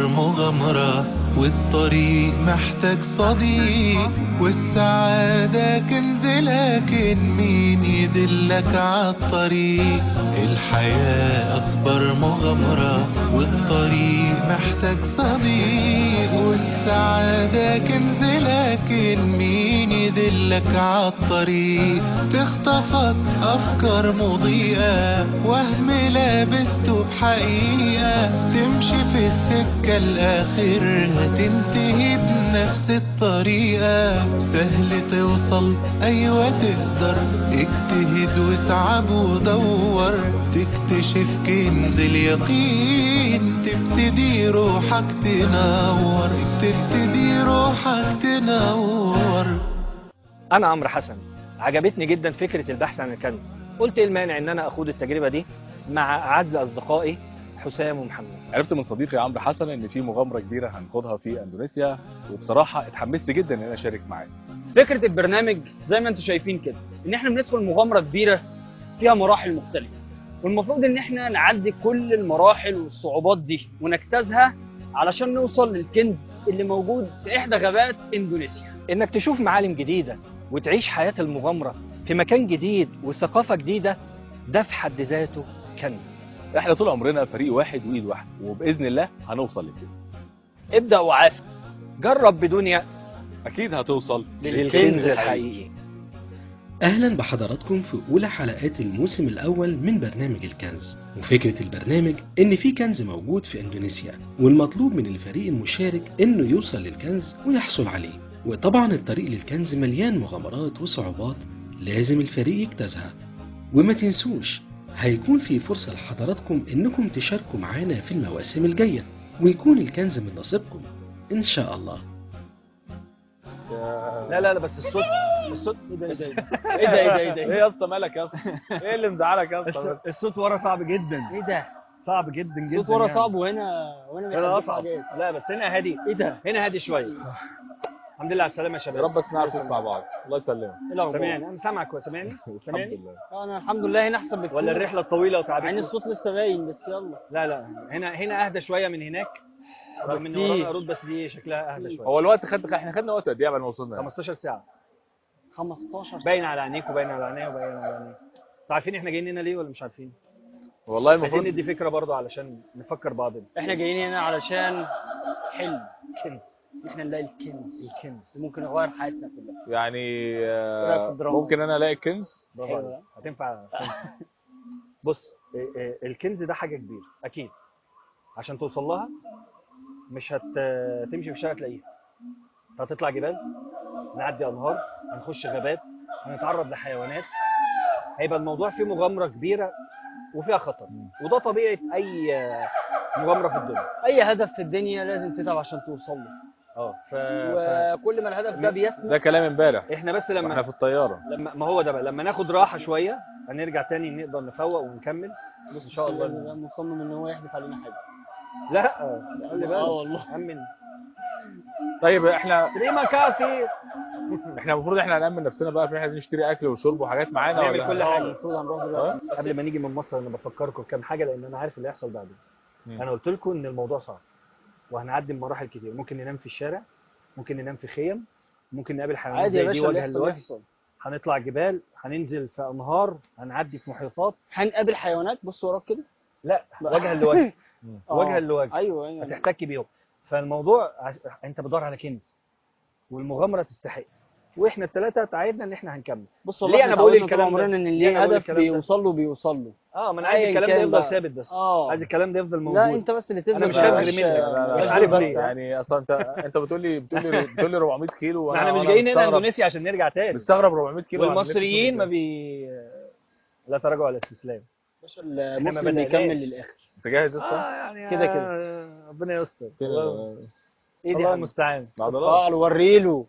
أكبر مغامرة، والطريق محتاج صديق، والسعادة كنز لكن مين يدلك عالطريق. الحياة أكبر مغامرة، والطريق محتاج صديق، والسعادة كنز لكن مين يدلك عالطريق. تخطفك أفكار مضيئة، وهم لابسته بحقيقة، تمشي في السكة الآخر هتنتهي بنفس الطريقة. سهل توصل أيوة تقدر، اجتهد واتعب ودور، تكتشف كنز اليقين، تبتدي روحك تنور، تبتدي روحك تنور. أنا عمرو حسن، عجبتني جدا فكرة البحث عن الكنز. قلت إيه المانع إن أنا أخوض التجربة دي مع أعز أصدقائي حسام ومحمد. عرفت من صديقي عمرو حسن ان في مغامره كبيره هنخوضها في اندونيسيا، وبصراحه اتحمست جدا ان انا اشارك معاه. فكرة البرنامج زي ما انتم شايفين كده، ان احنا بندخل مغامرة كبيرة فيها مراحل مختلفة، والمفروض ان احنا نعدي كل المراحل والصعوبات دي ونجتازها علشان نوصل للكنز اللي موجود في احدى غابات اندونيسيا. إنك تشوف معالم جديدة وتعيش حياة المغامرة في مكان جديد وثقافة جديدة، ده في حد ذاته كنز. احنا طول عمرنا فريق واحد وايد واحده، وباذن الله هنوصل لكده. ابدأ وعافر، جرب بدون يأس اكيد هتوصل للكنز الحقيقي. أهلا بحضراتكم في أولى حلقات الموسم الأول من برنامج الكنز. وفكرة البرنامج إن في كنز موجود في إندونيسيا، والمطلوب من الفريق المشارك إنه يوصل للكنز ويحصل عليه. وطبعا الطريق للكنز مليان مغامرات وصعوبات لازم الفريق يجتازها. وما تنسوش هيكون في فرصة لحضراتكم إنكم تشاركوا معانا في المواسم الجاية، ويكون الكنز من نصيبكم إن شاء الله. لا بس الصوت ايه ده ايه ايه يا اسطى مالك يا اسطى؟ ايه اللي مزعلك يا اسطى؟ الصوت ورا صعب جدا. ايه ده؟ صعب جدا جدا. صوت ورا يعني. صعب وهنا هنا بيحدفوا اصعب. حاجات. لا بس هنا هادي. ايه ده؟ هنا هادي شويه. الحمد لله على السلامه يا شباب. يا رب بس نعرف نسمع بعض. الله يسلمك. ايه الاخبار؟ سامعني؟ انا سامعك. سامعني؟ الحمد لله. انا الحمد لله هنا احسن بكتير. ولا الرحله الطويله وتعبتني؟ عين الصوت لسه باين بس يلا. لا هنا اهدى شويه من هناك. رغم ان ورانا قرود بس دي شكلها اهدى شويه. هو الوقت احنا خدنا وقت قد ايه قبل ما وصلنا؟ 15 ساعه. 15 ساعة. باين على عينيك وباين على عينيا وباين على عينيك. انتوا عارفين احنا جايين هنا ليه ولا مش عارفين؟ والله عايزين المفروض ندي فكره برضه علشان نفكر بعضنا. احنا جايين هنا علشان حلم كنز. احنا نلاقي الكنز الكنز ممكن يغير حياتنا كلها. يعني رأيك في الدراما؟ ممكن انا الاقي كنز. برافو عليك. هتنفع. بص، الكنز ده حاجه كبيره اكيد. عشان توصل لها مش هتمشي في الشارع تلاقيها. هتطلع جبال، نعدي انهار، هنخش غابات، هنتعرض لحيوانات. هيبقى الموضوع فيه مغامره كبيره وفيها خطر، وده طبيعه اي مغامره في الدنيا. اي هدف في الدنيا لازم تتعب عشان توصل له. وكل ما الهدف ده بيسمع. ده كلام امبارح. احنا بس لما احنا في الطياره. ما هو ده بقى لما ناخد راحه شويه هنرجع تاني نقدر نفوق ونكمل. بص ان شاء الله. انا مصمم ان هو يحدف علينا حاجه. لا خلي بالك. والله امن. طيب احنا ريما كاسي. احنا المفروض احنا نأمن نفسنا بقى في احنا نشتري اكل وشرب وحاجات معانا نعمل ولا كل حاجه. المفروض هنروح دلوقتي. قبل ما نيجي من مصر انا بفكركم بكام حاجه لان انا عارف اللي هيحصل بعدين. انا قلت لكم ان الموضوع صعب وهنعدي بمراحل كتير. ممكن ننام في الشارع، ممكن ننام في خيم، ممكن نقابل حيوانات عادي يا زي دي باشا، وجها لوجه. هنطلع جبال، هننزل في انهار، هنعدي في محيطات، هنقابل حيوانات. بص وراك كده. لا وجها لوجه. وجها لوجه. ايوه هتحتك بيهم. فالموضوع انت بتدور على كنز والمغامره تستحق، واحنا الثلاثه تعهدنا ان احنا هنكمل. بص والله ليه انا بقول الكلام ده؟ ان اللي هدف بيوصل له. ما انا عايز الكلام ده يفضل ثابت بس. عايز الكلام ده يفضل موجود. لا انت بس اللي تثبت. انا مش هجري منك. مش عارف ليه. يعني اصلا انت بتقول لي 400 كيلو. احنا مش جايين هنا اندونيسيا عشان نرجع تاني. مستغرب 400 كيلو. والمصريين لا تراجع ولا استسلام. باشا المسلم بيكمل للاخر. انت جاهز اصلا؟ يعني كده ربنا يستر. ايه ده؟ الله المستعان. وريله.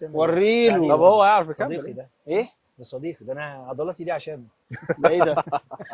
طب هو هيعرف يكمل. صديقي ده. ايه؟ ده صديقي ده. انا عضلاتي دي عشان ده ايه ده؟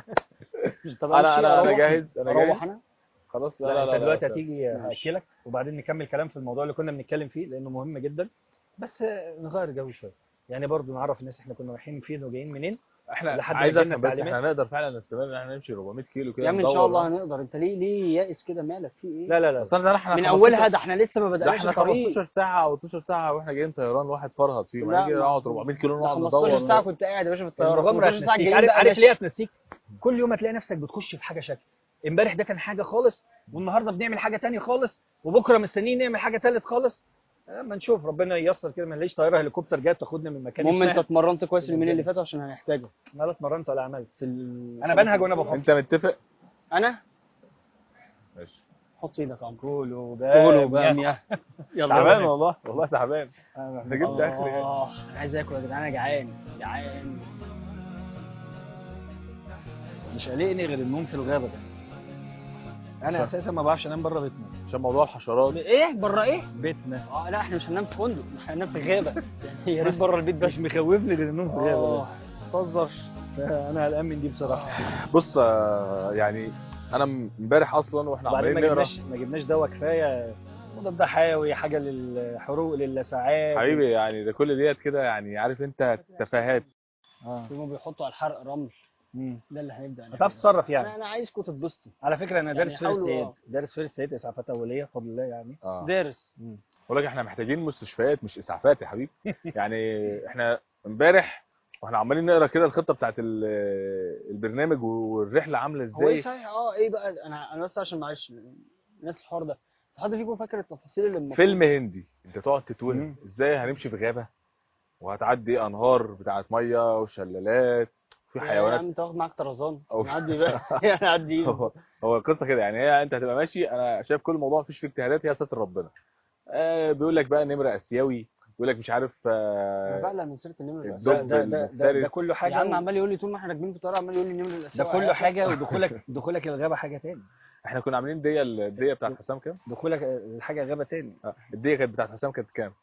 انا جاهز. اروح انا خلاص. لا انت دلوقتي هتيجي هاكلك وبعدين نكمل كلام في الموضوع اللي كنا بنتكلم فيه لانه مهم جدا. بس نغير جو شويه يعني برضو نعرف الناس احنا كنا رايحين فين وجايين منين احنا لحد ما عايز يجيلنا افهم بس التعليمات. احنا نقدر فعلا نستمر ان احنا نمشي 400 كيلو كده يا عم ان ندور شاء الله بقى؟ هنقدر. انت ليه يائس كده؟ مالك في ايه؟ لا لا لا. بس احنا من 15 اولها ده احنا لسه ما ده بدأناش احنا الطريق. 15 ساعة او 12 ساعة واحنا جايين طيران واحد فرهد فيه، لا، ما نيجي نقعد 400 كيلو ده نقعد 15 ندور. ساعة كنت قاعد يا باشا في الطيارة، المغامره 15 ساعة هتنسيك. جايين عارف بقى عارف ليه ماشي. هتنسيك؟ كل يوم هتلاقي نفسك بتخش في حاجه شكل. امبارح ده كان حاجه خالص، والنهارده بنعمل حاجه تانية خالص، وبكره مستنيين نعمل حاجه تالت خالص. اما نشوف ربنا ييسر كده، ما نلاقيش طياره هليكوبتر جايه تاخدنا من مكان المهم انت ما. اتمرنت كويس اليومين اللي فاتوا عشان هنحتاجه لا اتمرنت ولا عملت. في انا بنهج وانا بفكر. انت متفق؟ انا ماشي. حط ايدك يا عم. كولو كولو بامية. يلا تعبان بينا. والله تعبان. انت جبت اخر يعني. انا عايز اكل يا جدعان، انا جعان جعان. مش قلقني غير النوم في الغابه ده. انا صح. اساسا ما بعرفش انام بره بيتنا. عشان موضوع الحشرات. ايه بره ايه؟ بيتنا لا احنا مش هننام في فندق، احنا هننام في غابة. يعني يا ريت بره البيت بس. مش مخوفني غير النوم في الغابه ده. ما تهزرش. انا قلقان من دي بصراحه. بص يعني انا امبارح اصلا واحنا وبعدين عمالين نقرا. ما جبناش دواء كفايه مضاد حيوي، حاجه للحروق للساعات. حبيبي يعني ده كل ديت كده يعني عارف انت تفاهات. اه. بيحطوا على الحرق رمل. امم ده اللي هنبدأ هتعرف تتصرف يعني. انا عايزكم تتبسطوا. على فكره انا يعني دارس فيرست حاولوا، ايد، دارس فيرست ايد اسعافات اوليه بفضل الله يعني. دارس. بقول لك احنا محتاجين مستشفيات مش اسعافات يا حبيبي. يعني احنا امبارح واحنا عمالين نقرا كده الخطه بتاعت البرنامج والرحله عامله هو ايه ازاي. صحيح؟ ايه بقى؟ انا بس عشان معلش الناس الحوار ده، حد فيكم فاكر التفاصيل اللي المفروض؟ فيلم هندي انت تقعد تتوهم مم. ازاي هنمشي في غابه وهتعدي انهار بتاعت ميه وشلالات وفي يا حيوانات. عم انت واخد معاك طرزان أو- نعدي بقى. نعدي. هو القصه كده يعني هي انت هتبقى ماشي. انا شايف كل الموضوع مفيش فيه اجتهادات، هي ستر ربنا. بيقول لك بقى نمر اسيوي، بيقول لك مش عارف انا بقلق من سيره النمر الاسيوي. الدب ده المفترس. كله حاجه. يا عم عمال يقول لي طول ما احنا راكبين في الطياره عمال يقول لي النمر ده الاسيوي كله هيطلع. حاجه، ودخولك الغابه حاجه تاني. احنا كنا عاملين الديه بتاعت حسام كام؟ دخولك الحاجه غابه تاني. الديه كانت بتاعت حسام كانت كام؟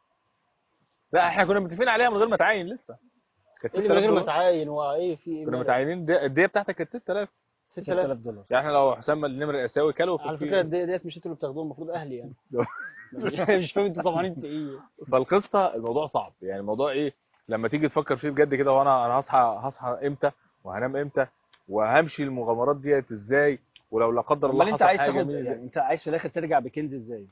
لا احنا كنا متفقين عليها من غير ما تعاين لسه. كانت ايه اللي من غير ما 6000 دولار. تعاين؟ وايه في ايه؟ كنا متعينين الديه بتاعتك كانت 6000. 6000 دولار. يعني احنا لو حسام النمر الاسيوي كله على فكره ديت مش انتوا اللي بتاخدوها، المفروض اهلي يعني. مش فاهم انتوا طمعانين في ايه. فالقصه الموضوع صعب يعني الموضوع ايه لما تيجي تفكر فيه بجد كده. وانا هصحى امتى وهنام امتى وهمشي المغامرات ديت ازاي ولو لا قدر الله امال انت حصل عايز حاجه تاخد مين يعني، انت عايز في الاخر ترجع بكنز ازاي؟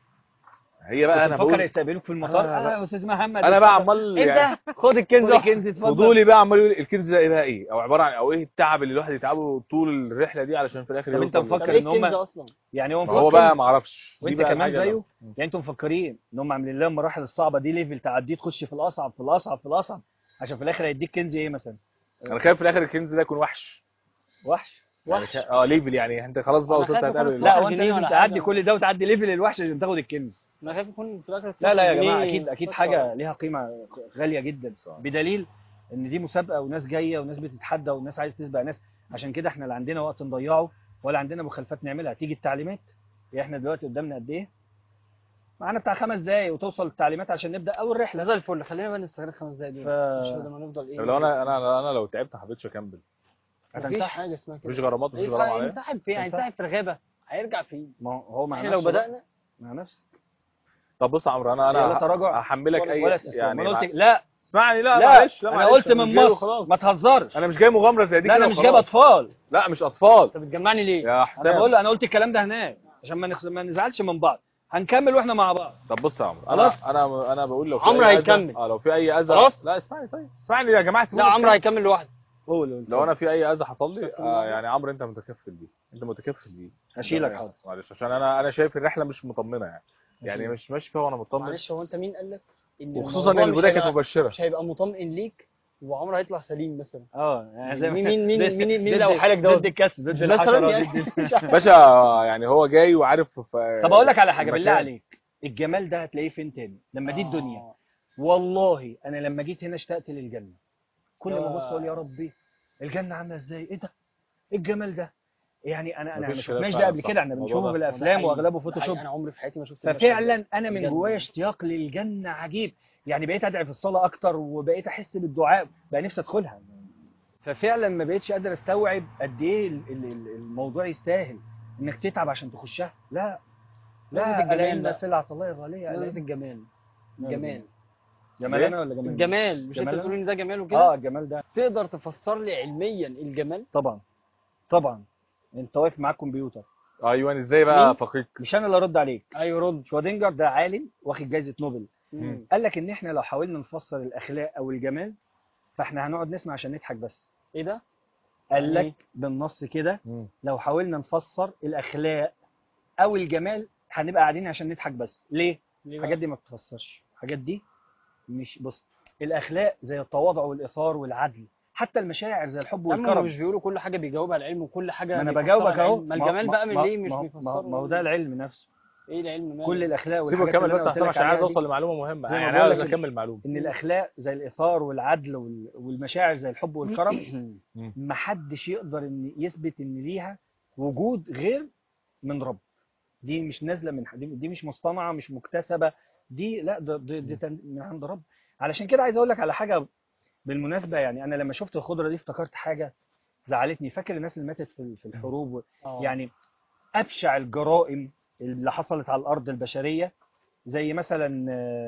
هي بقى انا بفكر بقول يستقبلوك في المطار. أنا يا استاذ محمد انا بقى عمال يعني انت خد الكنز. خد الكنز اتفضل. فضولي بقى عمال يقول الكنز ده ايه بقى ايه او عباره عن او ايه التعب اللي الواحد يتعبه طول الرحله دي علشان في الاخر طب انت يوصل مفكر طب ايه ان هم الكنز اصلا؟ يعني هو ما هو مفكر بقى ما اعرفش دي وانت بقى كمان الحاجة زيه؟ يعني انتم مفكرين ان هم عاملين لها المراحل الصعبه دي ليفل تعديه تخش في الاصعب في الاصعب في الاصعب عشان في الاخر هيديك كنز ايه مثلا؟ انا خايف في الاخر الكنز ده يكون وحش. وحش. يعني ليفل يعني انت خلاص بقى أنا وصلت خايف يكون هتقابل لا واحد وانت جنيه لازم ولا تعدي حاجة. كل ده وتعدي ليفل الوحش عشان تاخد الكنز. انا خايف يكون في الاخر لا لا يا 12 جماعه، جنيه. اكيد حاجه ليها قيمه غاليه جدا. صح. بدليل ان دي مسابقه وناس جايه وناس بتتحدى وناس عايز تسبق ناس. عشان كده احنا لا عندنا وقت نضيعه ولا عندنا مخالفات نعملها. تيجي التعليمات، احنا دلوقتي قدامنا قد ايه؟ معانا بتاع 5 دقايق وتوصل التعليمات عشان نبدا اول رحله. زي الفل. خلينا بقى نستغل 5 دقايق دول مش بدل ما نفضل ايه. طب لو انا لو تعبت ما حبيتش اكمل مفيش حاجه اسمها كده. مفيش غرامات مفيش غرام عليا. هينسحب فين؟ هينسحب في الغابه هيرجع فين؟ ما هو مع احنا نفسه لو بقى. بدانا مع نفسه. طب بص يا عمرو يلا انا تراجع هحملك ولا اي استسلام. يعني انا قلت لا اسمعني لا لا معلش انا معلش، قلت مش من جاي مصر وخلاص. ما تهزرش. انا مش جاي مغامره زي دي لا كده انا مش جايب وخلاص. اطفال. لا مش اطفال انت بتجمعني ليه؟ يا حسام. انا بقول له انا قلت الكلام ده هناك عشان ما نزعلش من بعض. هنكمل واحنا مع بعض. طب بص يا عمرو خلاص. انا بقول لو في عمرو أي أذى- هيكمل. لو في اي اذى خلاص. لا اسمعني طيب اسمعني يا جماعه لا سيبوني عمرو أتكلم. هيكمل لوحده. قول لو انا في اي اذى حصل لي استغفر الله. يعني عمرو انت متكفل بيه انت متكفل بيه هشيلك يعني حاضر. معلش عشان انا شايف الرحله مش مطمنه يعني مش ماشي فيها وانا مطمن. معلش هو انت مين قال لك ان وخصوصا الموضوع ان البدايه كانت مش مبشره. هيبقى مطمئن ليك وعمرو هيطلع سليم مثلا؟ يعني زي مين ضد- لو حالك دوت ضد الكسر ضد مثلا الحشره يعني. ضد باشا يعني هو جاي وعارف طب اقول لك على حاجه بالله المكان. عليك. الجمال ده هتلاقيه فين تاني لما دي الدنيا؟ آه. والله انا لما جيت هنا اشتقت للجنه. كل ما ابص آه. اقول يا ربي الجنه عامله ازاي؟ ايه ده؟ ايه الجمال ده؟ يعني انا ما مفيش شفناش خلاف ده قبل فعلا، كده. احنا صح. الموضوع بنشوفه ده. بالافلام حقيقي. واغلبه ده حقيقي. فوتوشوب. انا عمري في حياتي ما شفت المشهد ففعلا ده. انا من بجد. جوايا اشتياق للجنه عجيب. يعني بقيت ادعي في الصلاه اكتر وبقيت احس بالدعاء بقى نفسي ادخلها. ففعلا ما بقيتش قادر استوعب قد ايه الموضوع يستاهل انك تتعب عشان تخشها. لا نسبة لا الجمال الا ان بقى. سلعه الله غاليه. نسبة الجمال. الجمال جمال انا ولا جمال؟ الجمال، مش انت جمال بتقول ان ده جمال وكده؟ الجمال ده تقدر تفسر لي علميا الجمال؟ طبعا انت واقف معاك كمبيوتر. ايوه ازاي بقى مين؟ فقيق؟ مش انا اللي ارد عليك. ايوه رد. شوادينجر ده عالم واخد جائزه نوبل، مم. قال لك ان احنا لو حاولنا نفسر الاخلاق او الجمال فاحنا هنقعد نسمع عشان نضحك بس. ايه ده؟ قال يعني لك بالنص كده مم. لو حاولنا نفسر الاخلاق او الجمال هنبقى قاعدين عشان نضحك بس. ليه؟ ليه الحاجات بقى؟ دي ما بتفسرش. الحاجات دي مش، بص، الاخلاق زي التواضع والايثار والعدل، حتى المشاعر زي الحب هم والكرم. مش بيقولوا كل حاجه بيجاوبها العلم وكل حاجه ما انا بيفسرها بجاوبك اهو. العلم؟ ما الجمال بقى من ليه مش بيفسره؟ ما هو ده العلم نفسه. ايه العلم ماله؟ كل الاخلاق سيبه والحاجات كمل اللي بس انا قلت احسن لك عشان عايز عليها دي، اوصل لمعلومه مهمه، زي ما يعني بقول عايز لك اكمل معلومه. ان الاخلاق زي الايثار والعدل والمشاعر زي الحب والكرم محدش يقدر ان يثبت ان ليها وجود غير من رب. دي مش نازله من دي مش مصطنعه، مش مكتسبه، دي لا دي من عند رب. علشان كده عايز اقول لك على حاجه بالمناسبه. يعني انا لما شفت الخضره دي افتكرت حاجه زعلتني. فاكر الناس اللي ماتت في الحروب يعني ابشع الجرائم اللي حصلت على الارض البشريه، زي مثلا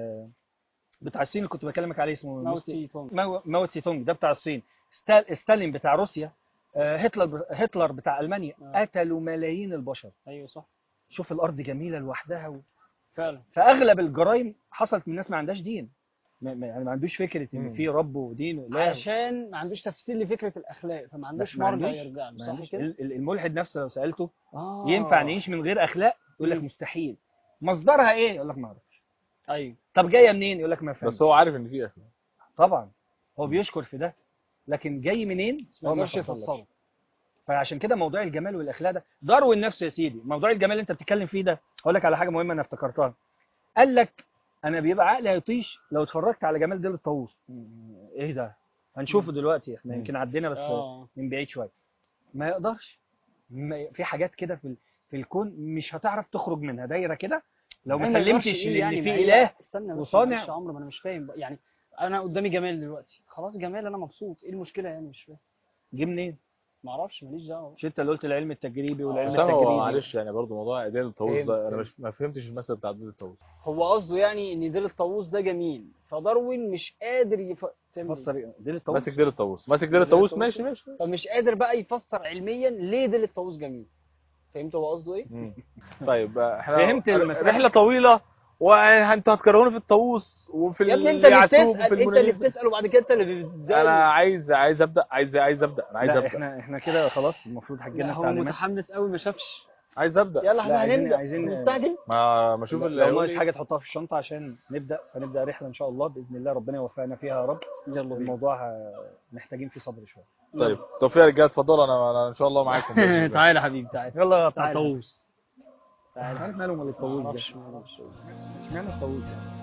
بتاع الصين اللي كنت بكلمك عليه اسمه ماو تسي تونج، ده بتاع الصين. ستالين بتاع روسيا، هتلر بتاع المانيا، قتلوا ملايين البشر. ايوه صح. شوف الارض جميله لوحدها فعلا. فاغلب الجرائم حصلت من ناس ما عندهاش دين، يعني ما عندوش فكره ان في رب ودين. لا، عشان ما عندوش تفسير لفكره الاخلاق، فما عندوش مرجع يرجع له. صح كده؟ الملحد نفسه لو سالته ينفع نعيش من غير اخلاق يقول لك مستحيل. مصدرها ايه؟ يقول لك ما اعرفش. ايوه. طب جايه منين؟ يقول لك ما فهمش. بس هو عارف ان في اخلاق طبعا، هو بيشكر في ده، لكن جاي منين هو مش يفسره. فعشان كده موضوع الجمال والاخلاق ده داروين نفسه يا سيدي. موضوع الجمال اللي انت بتتكلم فيه ده، هقول لك على حاجه مهمه انا افتكرتها. قال لك انا بيبقى عقلي هيطيش لو اتفرجت على جمال ديل الطاووس. ايه ده؟ هنشوفه دلوقتي، احنا يمكن عدينا بس من بعيد شويه. ما يقدرش. في حاجات كده في الكون مش هتعرف تخرج منها، دايره كده لو ما سلمتش إيه يعني ان في اله وصانع. عمرو ما انا مش فاهم يعني، انا قدامي جمال دلوقتي، خلاص جمال انا مبسوط، ايه المشكله يعني؟ مش فاهم جه منين. ما اعرفش، ماليش دعوه. مش انت اللي قلت العلم التجريبي والعلم بس هو التجريبي؟ معلش يعني برضه موضوع ديل الطاووس ده انا مش ما فهمتش المثل بتاع ديل الطاووس. هو قصده يعني ان ديل الطاووس ده جميل، فداروين مش قادر يفسر ديل الطاووس. ماسك ديل الطاووس، ماسك ديل الطاووس، ماشي فمش قادر بقى يفسر علميا ليه ديل الطاووس جميل. فهمت هو قصده ايه؟ طيب احنا فهمت المسألة. رحله طويله وانتوا هتكرهوني في الطاووس وفي يا ابني انت اللي اليعسوب بتسال، وفي انت اللي بتسال وبعد كده انت اللي بتجاوب. انا عايز ابدا، عايز ابدا، انا عايز لا ابدا. احنا كده خلاص المفروض هتجيلنا هو التعليمات. متحمس قوي ما شافش. عايز ابدا. يلا احنا هنبدا. عايزين مستعجل. ما اشوف اللي لو ناقص حاجه تحطها في الشنطه عشان نبدا، فنبدا رحله ان شاء الله باذن الله، ربنا يوفقنا فيها يا رب. يلا بينا. الموضوع محتاجين فيه صبر شويه. طيب توفيق يا رجاله، اتفضلوا، انا ان شاء الله معاكم. تعالى يا حبيبي تعالى. يلا بتاع الطاووس. تعالى. عارف مالهم ولا الطاووس ده؟ اشمعنى الطاووس ده؟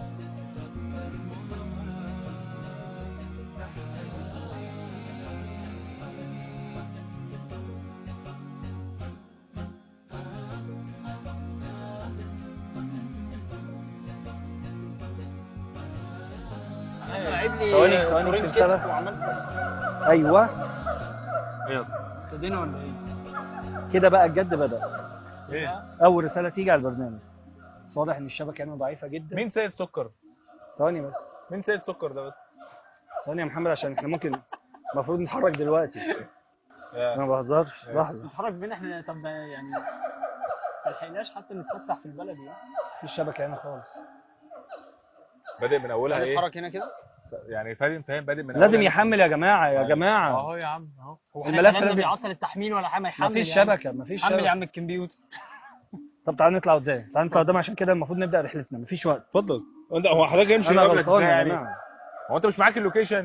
ثواني في رسالة. ايوه ابتدينا ولا ايه؟ كده بقى الجد بدأ. ايه اول رساله تيجي على البرنامج. واضح ان الشبكه هنا ضعيفه جدا. مين سيد سكر؟ ثواني بس. مين سيد سكر ده بس؟ ثواني يا محمد عشان احنا ممكن المفروض نتحرك دلوقتي. انا ما بهزرش. لحظه. نتحرك بين احنا؟ طب يعني ما لحقناش حتى نتفسح في البلد يعني. مفيش شبكه هنا خالص. بادئ من اولها ايه؟ نتحرك هنا كده يعني فاهم بادئ من لازم يحمل يا جماعه يا جماعه. اهو يا عم اهو. هو الملف لازم لازم يعطل التحميل ولا حاجه؟ ما يحمل. مفيش يعني. شبكه مفيش حمل شبكه. يا عم الكمبيوتر. طب تعال نطلع قدام، تعال نطلع قدام عشان كده المفروض نبدا رحلتنا. مفيش وقت. اتفضل. هو حضرتك يمشي انا قبلك غلطان يا يعني. جماعه. هو انت مش معاك اللوكيشن؟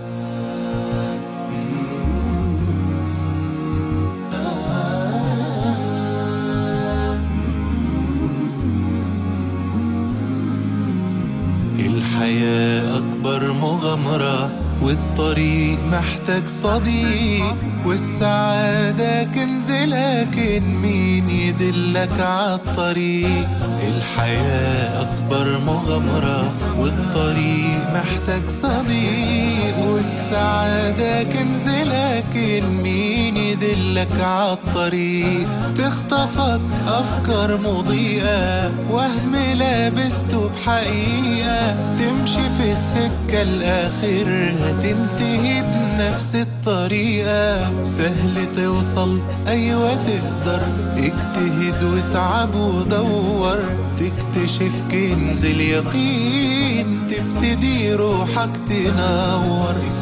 الحياة أكبر مغامرة والطريق محتاج صديق، والسعادة كنز لكن مين يدلك عالطريق. الحياة أكبر مغامرة والطريق محتاج صديق، والسعادة كنز لكن مين يدلك وياك عالطريق تخطفك أفكار مضيئة، وهم لابسته بحقيقة، تمشي في السكة الآخر هتنتهي بنفس الطريقة. سهل توصل أيوة تقدر، اجتهد واتعب ودور، تكتشف كنز اليقين، تبتدي روحك تنور.